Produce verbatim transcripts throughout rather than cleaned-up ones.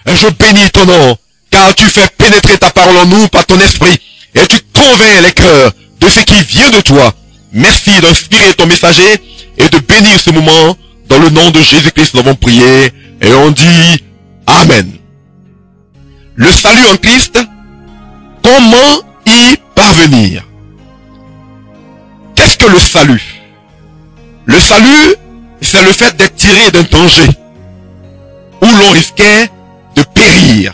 je bénis ton nom, car tu fais pénétrer ta parole en nous par ton esprit, et tu convaincs les cœurs de ce qui vient de toi. Merci d'inspirer ton messager et de bénir ce moment. Dans le nom de Jésus-Christ, nous avons prié, et on dit Amen. Le salut en Christ, comment y parvenir? Qu'est-ce que le salut? Le salut, c'est le fait d'être tiré d'un danger où l'on risquait de périr.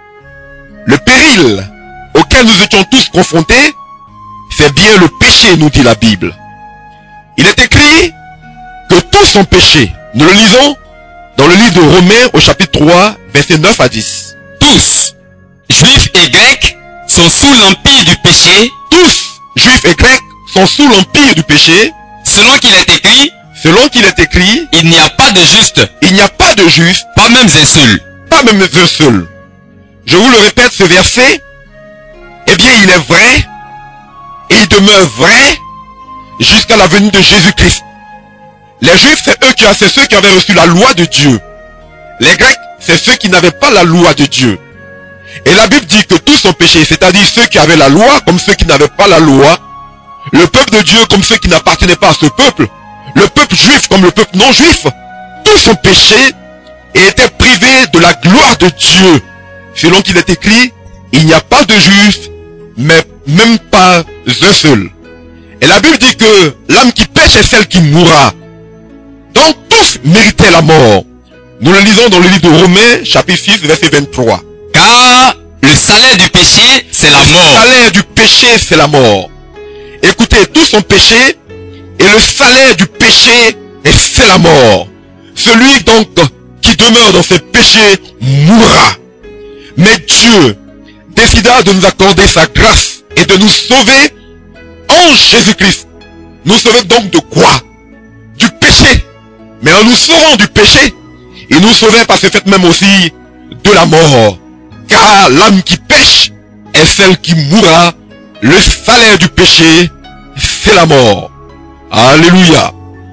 Le péril auquel nous étions tous confrontés, c'est bien le péché, nous dit la Bible. Il est écrit que tous ont péché. Nous le lisons dans le livre de Romains au chapitre trois, versets neuf à dix. Tous, juifs et grecs, sont sous l'empire du péché. Tous, juifs et grecs, sont sous l'empire du péché. Selon qu'il est écrit, Selon qu'il est écrit, il n'y a pas de juste, il n'y a pas de juste, pas même un seul. pas même un seul. Je vous le répète, ce verset, eh bien, il est vrai, et il demeure vrai, jusqu'à la venue de Jésus-Christ. Les Juifs, c'est eux qui, c'est ceux qui avaient reçu la loi de Dieu. Les Grecs, c'est ceux qui n'avaient pas la loi de Dieu. Et la Bible dit que tous ont péché, c'est-à-dire ceux qui avaient la loi comme ceux qui n'avaient pas la loi, le peuple de Dieu comme ceux qui n'appartenaient pas à ce peuple, le peuple juif comme le peuple non juif. Tous ont péché et étaient privés de la gloire de Dieu. Selon qu'il est écrit, il n'y a pas de juif, mais même pas un seul. Et la Bible dit que l'âme qui pêche est celle qui mourra. Donc tous méritaient la mort. Nous le lisons dans le livre de Romains, chapitre six, verset vingt-trois. Car le salaire du péché, c'est la mort. Le salaire du péché, c'est la mort. Écoutez, tous ont péché, et le salaire du péché, c'est la mort. Celui donc qui demeure dans ses péchés mourra. Mais Dieu décida de nous accorder sa grâce et de nous sauver en Jésus-Christ. Nous sauver donc de quoi? Du péché. Mais en nous sauvant du péché, il nous sauvait par ce fait même aussi de la mort. Car l'âme qui pêche est celle qui mourra. Le salaire du péché, c'est la mort. Alléluia.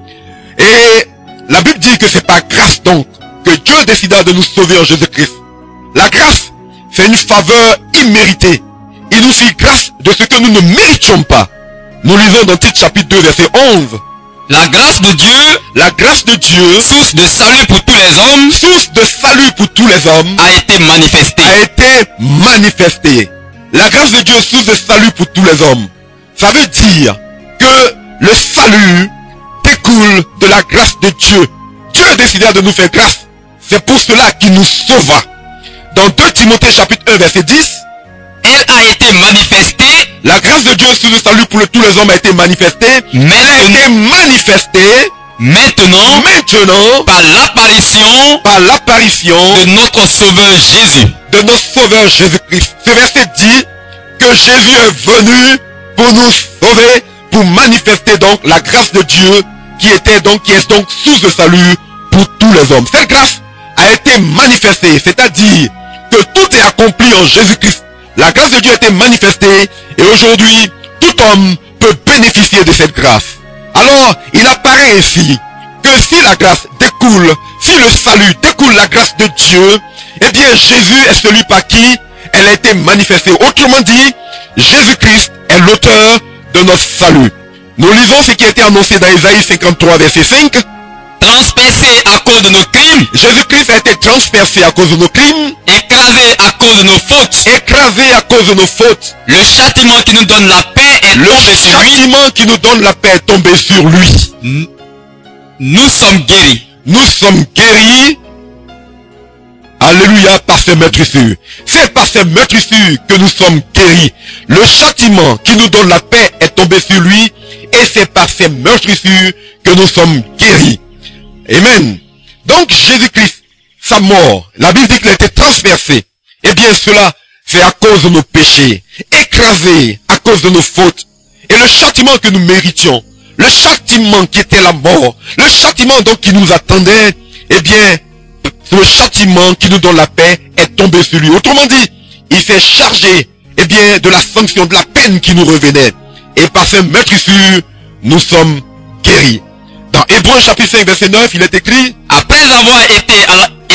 Et la Bible dit que c'est par grâce donc que Dieu décida de nous sauver en Jésus-Christ. La grâce, c'est une faveur imméritée. Il nous fit grâce de ce que nous ne méritions pas. Nous lisons dans Tite chapitre deux, verset onze. La grâce de Dieu, la grâce de Dieu, source de salut pour tous les hommes, source de salut pour tous les hommes, a été manifestée. A été manifestée. La grâce de Dieu, source de salut pour tous les hommes. Ça veut dire que le salut découle de la grâce de Dieu. Dieu décida de nous faire grâce. C'est pour cela qu'il nous sauva. Dans deux Timothée chapitre un, verset dix, elle a été manifestée. La grâce de Dieu sous le salut pour le, tous les hommes a été manifestée. Mais elle a été manifestée maintenant, maintenant par l'apparition, par l'apparition de notre Sauveur Jésus. De notre Sauveur Jésus-Christ. Ce verset dit que Jésus est venu pour nous sauver, pour manifester donc la grâce de Dieu qui était donc, qui est donc sous le salut pour tous les hommes. Cette grâce a été manifestée, c'est-à-dire que tout est accompli en Jésus-Christ. La grâce de Dieu a été manifestée et aujourd'hui, tout homme peut bénéficier de cette grâce. Alors, il apparaît ainsi que si la grâce découle, si le salut découle la grâce de Dieu, eh bien Jésus est celui par qui elle a été manifestée. Autrement dit, Jésus-Christ est l'auteur de notre salut. Nous lisons ce qui a été annoncé dans Isaïe cinquante-trois, verset cinq. Transpercé à cause de nos crimes. Jésus-Christ a été transpercé à cause de nos crimes. Écrasé à cause de nos fautes. Écrasé à cause de nos fautes. Le châtiment qui nous donne la paix est Le tombé sur lui. châtiment qui nous donne la paix est tombé sur lui. Nous sommes guéris. Nous sommes guéris. Alléluia, par ses meurtrissures. C'est par ses meurtrissures que nous sommes guéris. Le châtiment qui nous donne la paix est tombé sur lui. Et c'est par ses meurtrissures que nous sommes guéris. Amen. Donc Jésus-Christ, sa mort, la Bible dit qu'il a été transpercé. Eh bien cela, c'est à cause de nos péchés, écrasé à cause de nos fautes. Et le châtiment que nous méritions, le châtiment qui était la mort, le châtiment donc qui nous attendait, eh bien, le châtiment qui nous donne la paix est tombé sur lui. Autrement dit, il s'est chargé, eh bien, de la sanction, de la peine qui nous revenait. Et par ses meurtrissures, nous sommes guéris. Dans Hébreux chapitre cinq, verset neuf, il est écrit, après avoir été à la,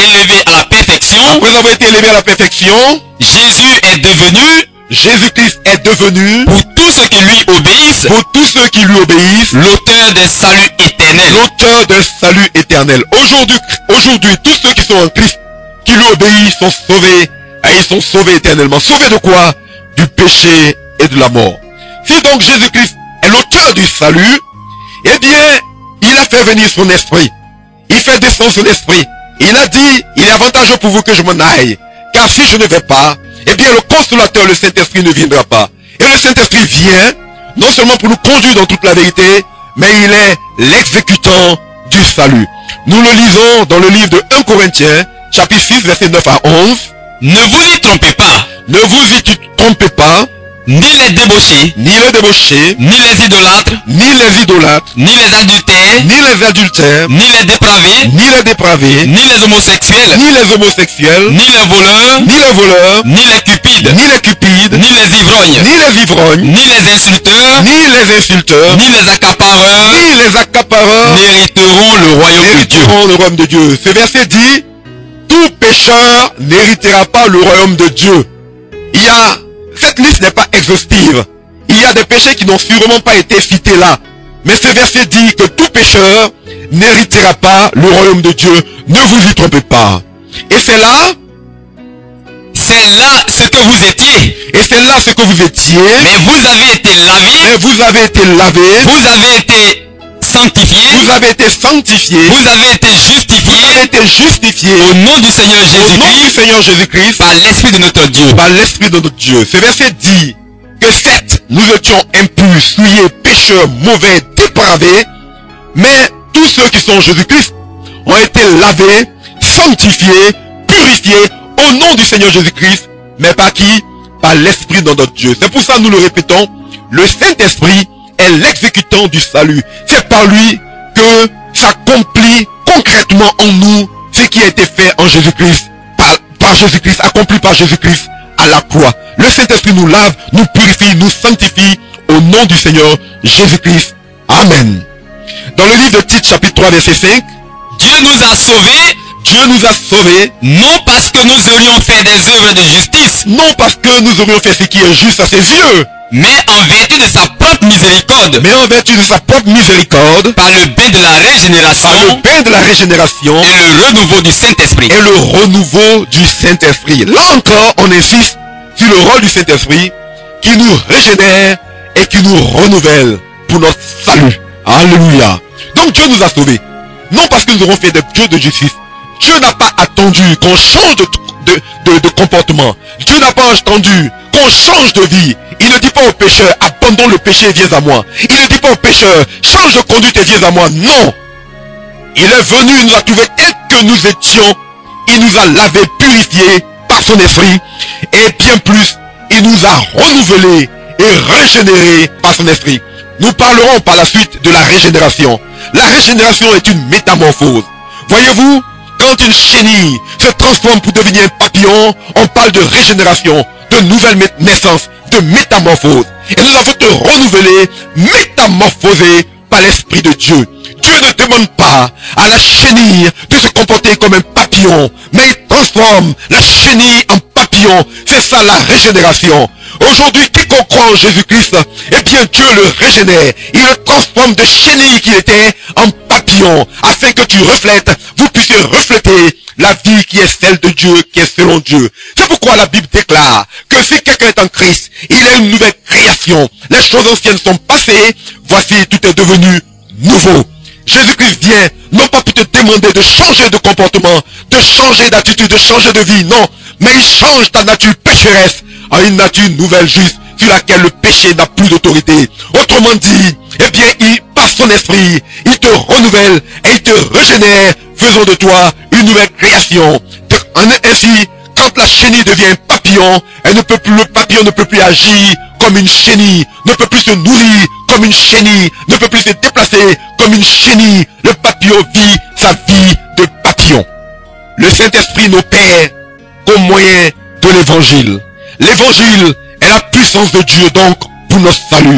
élevé à la perfection, après avoir été élevé à la perfection, Jésus est devenu, Jésus-Christ est devenu, pour tous ceux qui lui obéissent, pour tous ceux qui lui obéissent, l'auteur d'un salut éternel. l'auteur d'un salut éternel. Aujourd'hui, aujourd'hui, tous ceux qui sont en Christ, qui lui obéissent, sont sauvés, et ils sont sauvés éternellement. Sauvés de quoi? Du péché et de la mort. Si donc Jésus-Christ est l'auteur du salut, eh bien, il a fait venir son esprit. Il fait descendre son esprit. Il a dit, il est avantageux pour vous que je m'en aille. Car si je ne vais pas, eh bien le consolateur, le Saint-Esprit ne viendra pas. Et le Saint-Esprit vient, non seulement pour nous conduire dans toute la vérité, mais il est l'exécutant du salut. Nous le lisons dans le livre de un Corinthiens, chapitre six, versets neuf à onze. Ne vous y trompez pas, Ne vous y trompez pas, ni les débauchés, ni les débauchés, ni les idolâtres, ni les idolâtres, ni les adultères, ni les adultères, ni les dépravés, ni les dépravés, ni les homosexuels, ni les homosexuels, ni les voleurs, ni les voleurs, ni les cupides, ni les cupides, ni les ivrognes, ni les ivrognes, ni les insulteurs, ni les insulteurs, ni les accapareurs, ni les accapareurs n'hériteront le royaume de Dieu. n'hériteront le royaume de Dieu. Ce verset dit, tout pécheur n'héritera pas le royaume de Dieu. Il y a, cette liste n'est pas exhaustive. Il y a des péchés qui n'ont sûrement pas été cités là. Mais ce verset dit que tout pécheur n'héritera pas le royaume de Dieu. Ne vous y trompez pas. Et c'est là, C'est là ce que vous étiez. et c'est là ce que vous étiez. Mais vous avez été lavés, Mais vous avez été lavés, vous avez été sanctifiés, vous avez été sanctifiés, vous avez été vous justifiés avez été justifiés au nom du Seigneur au nom du Jésus-Christ Seigneur Jésus-Christ par l'Esprit de notre Dieu. par l'Esprit de notre Dieu. Ce verset dit que certes, nous étions impurs, souillés, pécheurs, mauvais, dépravés, mais tous ceux qui sont en Jésus-Christ ont été lavés, sanctifiés, purifiés au nom du Seigneur Jésus-Christ, mais par qui? Par l'Esprit de notre Dieu. C'est pour ça que nous le répétons, le Saint-Esprit est l'exécutant du salut. C'est par lui que s'accomplit concrètement en nous ce qui a été fait en Jésus-Christ, par, par Jésus-Christ, accompli par Jésus-Christ à la croix. Le Saint-Esprit nous lave, nous purifie, nous sanctifie au nom du Seigneur Jésus-Christ. Amen. Dans le livre de Tite, chapitre trois, verset cinq, Dieu nous a sauvés, Dieu nous a sauvés, non parce que nous aurions fait des œuvres de justice, non parce que nous aurions fait ce qui est juste à ses yeux, mais en vertu de sa propre miséricorde, mais en vertu de sa propre miséricorde, par le bain de la par le régénération bain de la régénération et le renouveau du Saint-Esprit. et le renouveau du Saint-Esprit. Là encore, on insiste sur le rôle du Saint-Esprit qui nous régénère et qui nous renouvelle pour notre salut. Alléluia. Donc Dieu nous a sauvés. Non parce que nous aurons fait des dieux de justice. Dieu n'a pas attendu qu'on change de, de, de, de comportement. Dieu n'a pas attendu qu'on change de vie. Il ne dit pas aux pécheurs, abandonne le péché et viens à moi. Il ne dit pas aux pécheurs, change de conduite et viens à moi. Non. Il est venu, il nous a trouvé tel que nous étions. Il nous a lavé, purifié par son esprit. Et bien plus, il nous a renouvelés et régénérés par son esprit. Nous parlerons par la suite de la régénération. La régénération est une métamorphose. Voyez-vous, quand une chenille se transforme pour devenir un papillon, on parle de régénération, de nouvelle naissance, de métamorphose. Et nous avons été renouvelés, métamorphosés par l'Esprit de Dieu. Dieu ne demande pas à la chenille de se comporter comme un papillon, mais il transforme la chenille en papillon. C'est ça la régénération. Aujourd'hui, quiconque croit en Jésus-Christ, eh bien Dieu le régénère. Il le transforme de chenille qu'il était en papillon, afin que tu reflètes, vous puissiez refléter la vie qui est celle de Dieu, qui est selon Dieu. C'est pourquoi la Bible déclare que si quelqu'un est en Christ, il est une nouvelle création. Les choses anciennes sont passées, voici tout est devenu nouveau. Jésus-Christ vient, non pas pour te demander de changer de comportement, de changer d'attitude, de changer de vie, non. Mais il change ta nature pécheresse en une nature nouvelle juste, sur laquelle le péché n'a plus d'autorité. Autrement dit, eh bien, il, par son esprit, il te renouvelle et il te régénère, faisant de toi une nouvelle création. Ainsi, quand la chenille devient papillon, elle ne peut plus, le papillon ne peut plus agir comme une chenille, ne peut plus se nourrir comme une chenille, ne peut plus se déplacer comme une chenille. Le papillon vit sa vie de papillon. Le Saint-Esprit n'opère qu'au moyen de l'évangile. L'évangile est la puissance de Dieu donc pour notre salut.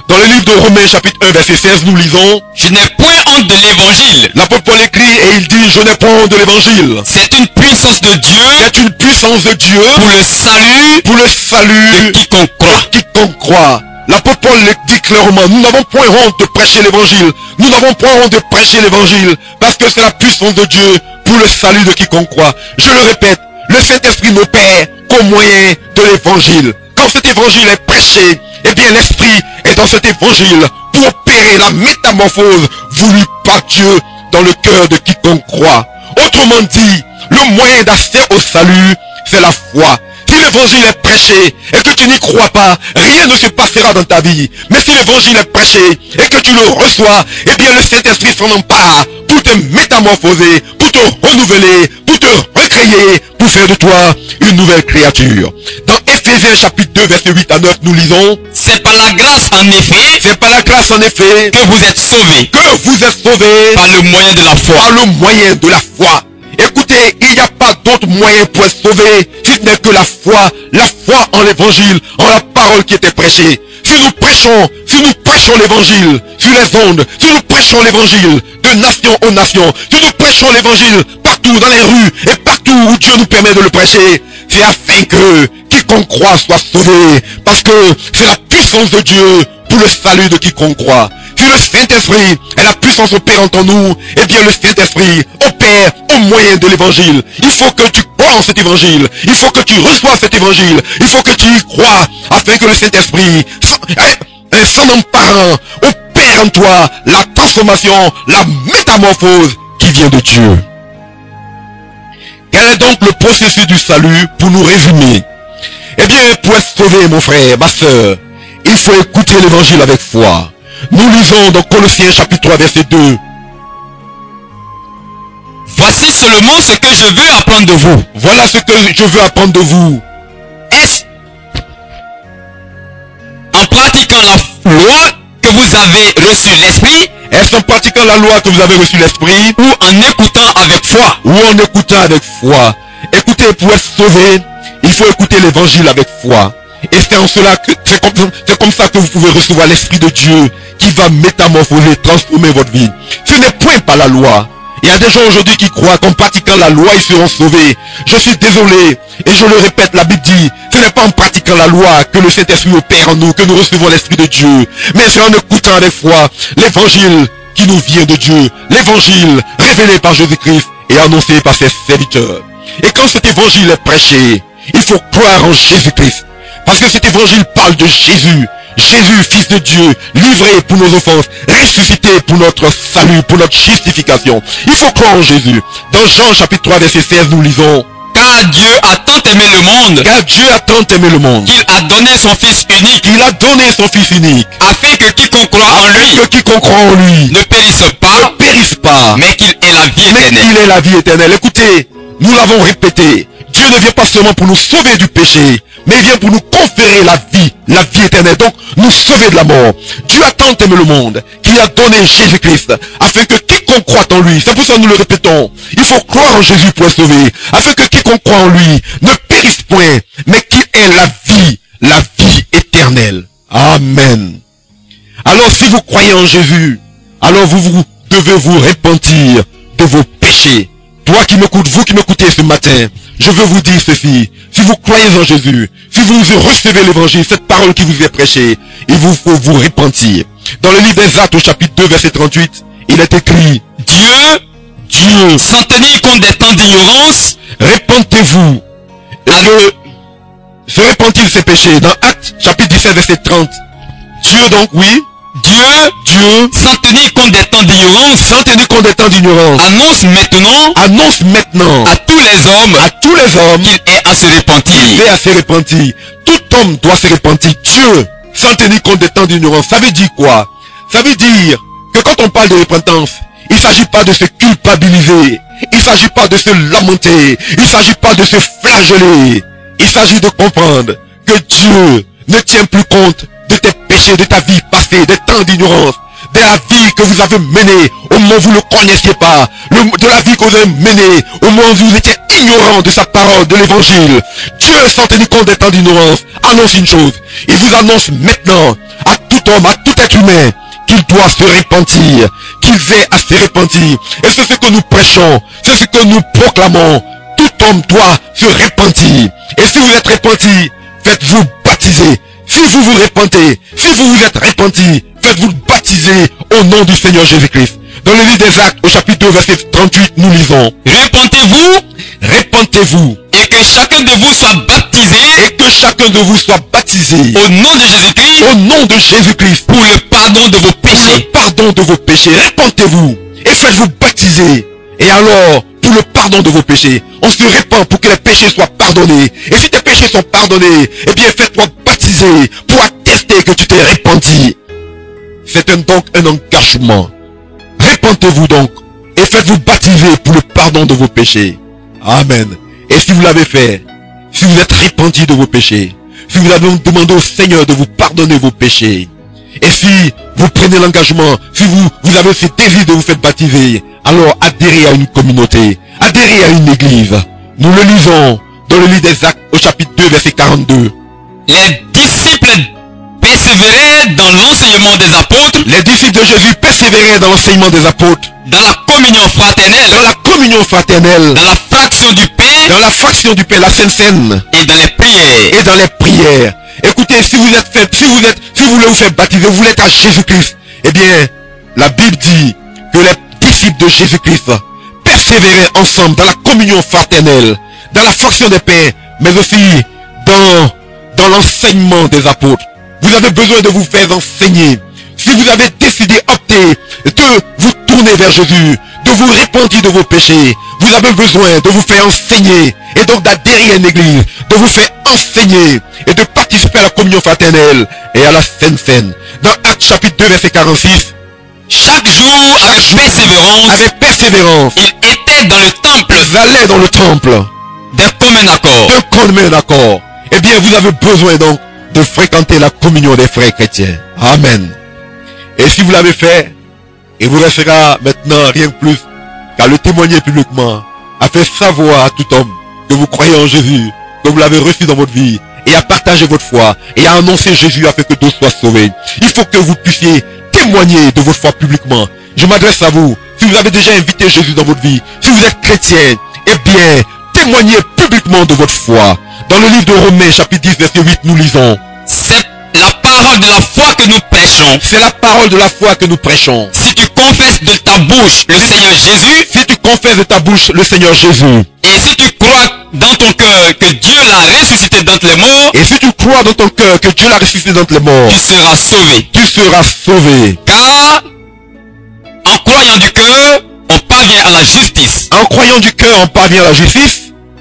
Dans le livre de Romains chapitre un verset seize, nous lisons: Je n'ai point honte de l'évangile. L'apôtre Paul écrit et il dit: je n'ai pas honte de l'évangile. C'est une puissance de Dieu C'est une puissance de Dieu pour le salut pour le de salut quiconque croit. de quiconque croit. L'apôtre Paul le dit clairement: nous n'avons point honte de prêcher l'évangile. Nous n'avons point honte de prêcher l'évangile parce que c'est la puissance de Dieu pour le salut de quiconque croit. Je le répète, le Saint-Esprit n'opère qu'au moyen de l'évangile. Quand cet évangile est prêché, eh bien l'Esprit est dans cet évangile pour opérer la métamorphose voulue par Dieu dans le cœur de quiconque croit. Autrement dit, le moyen d'accès au salut, c'est la foi. Si l'évangile est prêché et que tu n'y crois pas, rien ne se passera dans ta vie. Mais si l'évangile est prêché et que tu le reçois, eh bien le Saint-Esprit s'en empare pour te métamorphoser, pour te renouveler, pour te recréer, pour faire de toi une nouvelle créature. Dans Éphésiens chapitre deux, versets huit à neuf, nous lisons: C'est par la grâce en effet c'est par la grâce en effet que vous êtes sauvés que vous êtes sauvés par le moyen de la foi. par le moyen de la foi. Écoutez, il n'y a pas d'autre moyen pour être sauvé si ce n'est que la foi, la foi en l'évangile, en la parole qui était prêchée. Si nous prêchons, si nous prêchons l'évangile sur les ondes, si nous prêchons l'évangile de nation en nation, si nous prêchons l'évangile partout dans les rues et partout où Dieu nous permet de le prêcher, c'est afin que quiconque croit soit sauvé, parce que c'est la puissance de Dieu pour le salut de quiconque croit. Si le Saint-Esprit est la puissance opérante en nous, eh bien le Saint-Esprit opère au moyen de l'évangile. Il faut que tu crois en cet évangile. Il faut que tu reçoives cet évangile. Il faut que tu y crois afin que le Saint-Esprit, s'en emparant, opère en toi la transformation, la métamorphose qui vient de Dieu. Quel est donc le processus du salut pour nous résumer? Eh bien, pour être sauvé, mon frère, ma soeur, il faut écouter l'évangile avec foi. Nous lisons dans Colossiens chapitre trois, verset deux. Voici seulement ce que je veux apprendre de vous. Voilà ce que je veux apprendre de vous. Est-ce en pratiquant la loi que vous avez reçu l'esprit, Est-ce en pratiquant la loi que vous avez reçu l'esprit, ou en écoutant avec foi? ou en écoutant avec foi? Écoutez, pour être sauvé, il faut écouter l'évangile avec foi. Et c'est en cela que c'est comme, c'est comme ça que vous pouvez recevoir l'Esprit de Dieu qui va métamorphoser, transformer votre vie. Ce n'est point par la loi. Il y a des gens aujourd'hui qui croient qu'en pratiquant la loi, ils seront sauvés. Je suis désolé, et je le répète, la Bible dit, ce n'est pas en pratiquant la loi que le Saint-Esprit opère en nous, que nous recevons l'Esprit de Dieu. Mais c'est en écoutant avec foi l'évangile qui nous vient de Dieu. L'évangile révélé par Jésus-Christ et annoncé par ses serviteurs. Et quand cet évangile est prêché, il faut croire en Jésus-Christ. Parce que cet évangile parle de Jésus. Jésus, Fils de Dieu, livré pour nos offenses, ressuscité pour notre salut, pour notre justification. Il faut croire en Jésus. Dans Jean chapitre trois, verset seize, nous lisons: Car Dieu a tant aimé le monde, car Dieu a tant aimé le monde, qu'il a donné son Fils unique, qu'il a donné son Fils unique, afin que quiconque croit en afin lui que quiconque croit en lui ne périsse pas, ne périsse pas, mais qu'il ait la vie mais éternelle. qu'il ait la vie éternelle. Écoutez, nous l'avons répété, Dieu ne vient pas seulement pour nous sauver du péché, mais il vient pour nous conférer la vie, la vie éternelle, donc nous sauver de la mort. Dieu a tant aimé le monde qu'il a donné Jésus-Christ, afin que quiconque croit en lui, c'est pour ça que nous le répétons, il faut croire en Jésus pour être sauvé, afin que quiconque croit en lui ne périsse point, mais qu'il ait la vie, la vie éternelle. Amen. Alors si vous croyez en Jésus, alors vous, vous devez vous repentir de vos péchés. Toi qui m'écoutes, vous qui m'écoutez ce matin, je veux vous dire ceci. Si vous croyez en Jésus, si vous recevez l'évangile, cette parole qui vous est prêchée, il vous faut vous repentir. Dans le livre des Actes au chapitre deux, verset trente-huit, il est écrit: Dieu, Dieu, sans tenir compte des temps d'ignorance, repentez-vous. Et que se repentir ses péchés. Dans Actes chapitre dix-sept, verset trente. Dieu donc, oui, Dieu, Dieu, sans tenir compte des temps d'ignorance, sans tenir compte des temps d'ignorance, annonce maintenant annonce maintenant à tous les hommes à tous les hommes qu'il est à se repentir. et à se repentir. Tout homme doit se repentir. Dieu, sans tenir compte des temps d'ignorance. Ça veut dire quoi? Ça veut dire que quand on parle de repentance, il ne s'agit pas de se culpabiliser. Il ne s'agit pas de se lamenter. Il ne s'agit pas de se flageller. Il s'agit de comprendre que Dieu ne tient plus compte de tes péchés, de ta vie passée, des temps d'ignorance, de la vie que vous avez menée au moment où vous ne le connaissiez pas, le, de la vie que vous avez menée au moment où vous étiez ignorant de sa parole, de l'évangile. Dieu, sans tenir compte des temps d'ignorance, annonce une chose. Il vous annonce maintenant à tout homme, à tout être humain, qu'il doit se repentir, qu'il veille à se repentir. Et c'est ce que nous prêchons, c'est ce que nous proclamons. Tout homme doit se repentir. Et si vous êtes repenti, faites-vous baptiser. Si vous vous repentez, si vous vous êtes repenti, faites-vous baptiser au nom du Seigneur Jésus-Christ. Dans le livre des Actes, au chapitre deux, verset trente-huit, nous lisons: Repentez-vous, repentez-vous, et que chacun de vous soit baptisé et que chacun de vous soit baptisé au nom de Jésus-Christ au nom de Jésus-Christ pour le pardon de vos pour le péchés. pardon de vos péchés. Repentez-vous et faites-vous baptiser. Et alors, pour le pardon de vos péchés, on se répand pour que les péchés soient pardonnés. Et si tes péchés sont pardonnés, eh bien fais-toi baptiser pour attester que tu t'es repenti. C'est un, donc un engagement. Repentez-vous donc et faites-vous baptiser pour le pardon de vos péchés. Amen. Et si vous l'avez fait, si vous êtes repenti de vos péchés, si vous avez demandé au Seigneur de vous pardonner vos péchés, et si vous prenez l'engagement, si vous, vous avez ce désir de vous faire baptiser, alors adhérez à une communauté, adhérez à une église. Nous le lisons dans le livre des Actes au chapitre deux, verset quarante-deux. Les disciples persévéraient dans l'enseignement des apôtres, Les disciples de Jésus persévéraient dans l'enseignement des apôtres, dans la communion fraternelle, dans la communion fraternelle, dans la fraction du pain dans la fraction du pain, la Sainte Seine, et dans les prières. et dans les prières. Écoutez, si vous êtes fait, si vous êtes, si vous voulez vous faire baptiser, vous êtes à Jésus-Christ, eh bien, la Bible dit que les disciples de Jésus-Christ persévéraient ensemble dans la communion fraternelle, dans la fraction des pains, mais aussi dans, dans l'enseignement des apôtres. Vous avez besoin de vous faire enseigner. Si vous avez décidé, opté de vous tourner vers Jésus, de vous repentir de vos péchés, vous avez besoin de vous faire enseigner et donc d'adhérer à une église, de vous faire enseigner et de participer à la communion fraternelle et à la Sainte Seine. Dans Actes chapitre deux, verset quarante-six, Chaque jour, avec persévérance, avec persévérance, ils étaient dans le temple ils allaient dans le temple d'un commun accord. d'un commun accord. Eh bien, vous avez besoin donc de fréquenter la communion des frères chrétiens. Amen. Et si vous l'avez fait, il vous restera maintenant rien de plus qu'à le témoigner publiquement, à faire savoir à tout homme que vous croyez en Jésus, que vous l'avez reçu dans votre vie, et à partager votre foi, et à annoncer Jésus afin que d'autres soient sauvés. Il faut que vous puissiez témoigner de votre foi publiquement. Je m'adresse à vous. Si vous avez déjà invité Jésus dans votre vie, si vous êtes chrétien, eh bien, témoignez publiquement de votre foi. Dans le livre de Romains, chapitre dix, verset huit, nous lisons: C'est la parole de la foi que nous prêchons. c'est la parole de la foi que nous prêchons. Si tu confesses de ta bouche le Seigneur Jésus, Si tu confesses de ta bouche le Seigneur Jésus, et si tu crois dans ton cœur que Dieu l'a ressuscité d'entre les morts, et si tu crois dans ton cœur que Dieu l'a ressuscité d'entre les morts, tu seras sauvé. tu seras sauvé. Car en croyant du cœur, on parvient à la justice. En croyant du cœur, on parvient à la justice,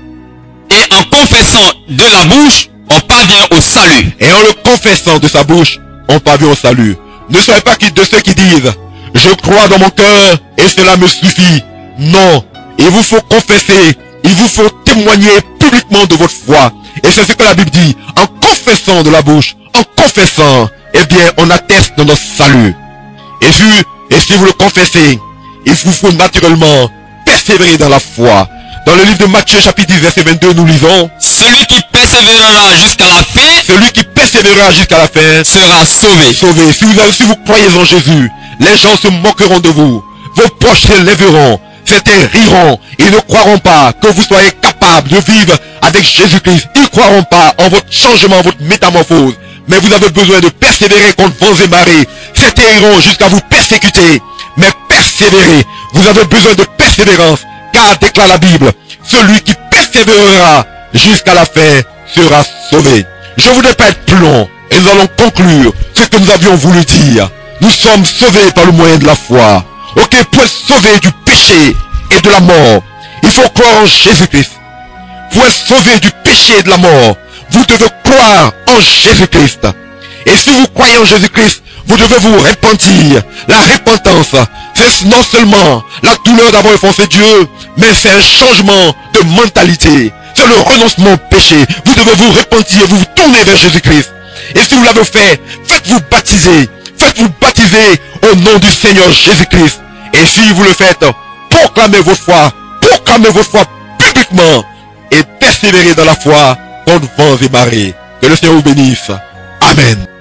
Et en confessant de la bouche, on parvient au salut. et en le confessant de sa bouche, on parvient au salut. Ne soyez pas de ceux qui disent: je crois dans mon cœur et cela me suffit. Non, il vous faut confesser, il vous faut témoigner publiquement de votre foi. Et c'est ce que la Bible dit: en confessant de la bouche, en confessant, eh bien, on atteste de notre salut. Et si, et si vous le confessez, il vous faut naturellement persévérer dans la foi. Dans le livre de Matthieu, chapitre dix, verset vingt-deux, nous lisons: Celui qui persévérera jusqu'à la fin celui qui persévérera jusqu'à la fin sera sauvé. sauvé. Si vous, avez, si vous croyez en Jésus, les gens se moqueront de vous. Vos proches se lèveront. Certains riront. Ils ne croiront pas que vous soyez capable de vivre avec Jésus-Christ. Ils ne croiront pas en votre changement, votre métamorphose. Mais vous avez besoin de persévérer contre vents et marées. Certains iront jusqu'à vous persécuter. Mais persévérez. Vous avez besoin de persévérance. Car, déclare la Bible, celui qui persévérera jusqu'à la fin sera sauvé. Je ne voudrais pas être plus long. Et nous allons conclure ce que nous avions voulu dire. Nous sommes sauvés par le moyen de la foi. Ok, pour être sauvé du péché et de la mort, il faut croire en Jésus-Christ. Pour être sauvé du péché et de la mort, vous devez croire en Jésus-Christ. Et si vous croyez en Jésus-Christ, vous devez vous repentir. La repentance, c'est non seulement la douleur d'avoir offensé Dieu, mais c'est un changement de mentalité. C'est le renoncement au péché. Vous devez vous repentir, vous vous tournez vers Jésus-Christ. Et si vous l'avez fait, faites-vous baptiser. Faites-vous baptiser au nom du Seigneur Jésus-Christ. Et si vous le faites, proclamez votre foi. Proclamez votre foi publiquement. Et persévérez dans la foi contre vents et marées. Que le Seigneur vous bénisse. Amen.